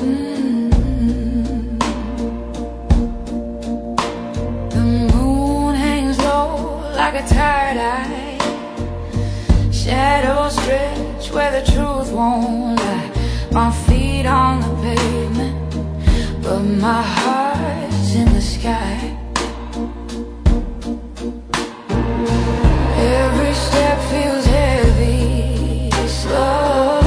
The moon hangs low like a tired eye. Shadows stretch where the truth won't lie. My feet on the pavement, but my heart's in the sky. Every step feels heavy, slow.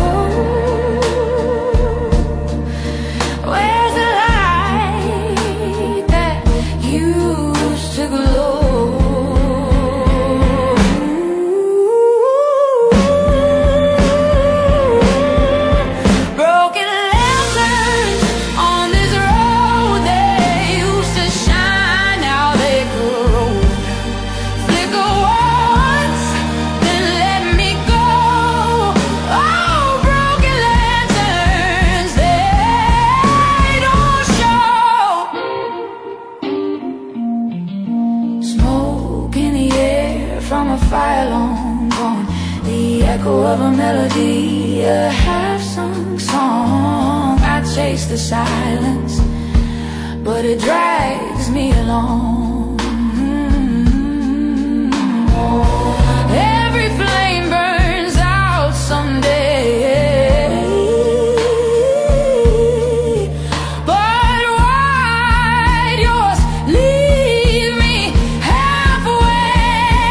Where's the light that used to glow? Broken lanterns on this road, they used to shine, now they corrode. Flicker once, then let me go. Oh, broken lanterns, they don't show. Smoke in the air from a fire long gone. The echo of a melody, a half-sung song. I chase the silence, but it drags me along. Every flame burns out someday, but why'd yours leave me halfway?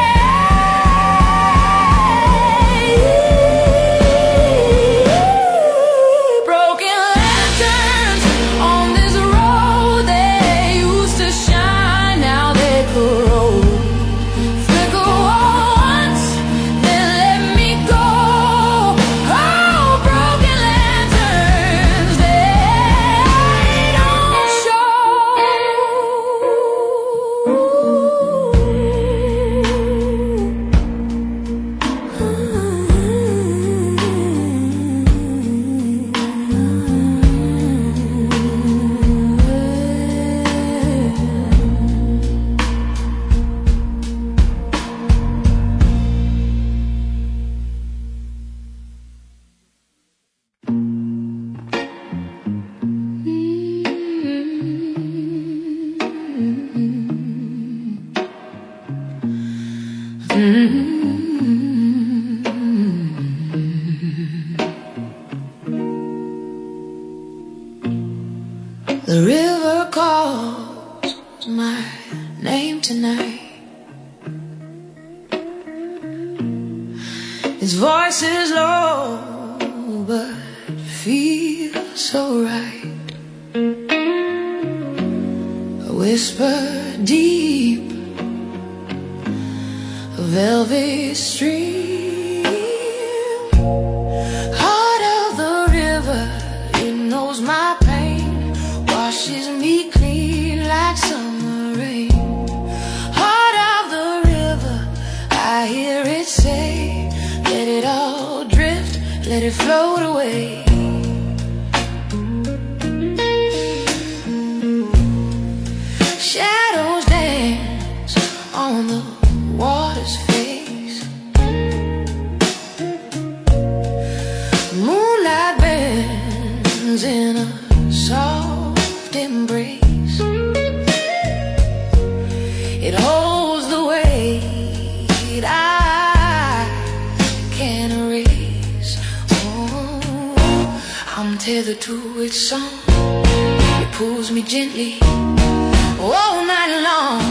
Broken lanterns on this road, they used to shine, now they corrode. Flicker once, then let me go. Oh, broken lanterns, they don't show. The river calls my name tonight. Its voice is low, but feels so right. A whisper deep, a velvet stream. Heart of the river, it knows my pain, washes me clean like summer rain. Heart of the river, I hear it say, let it all drift, let it float away. Shadows dance on the water's face. Moonlight bends in a soft embrace. It holds the weight I can't erase. Oh, I'm tethered to its song. It pulls me gently all night long.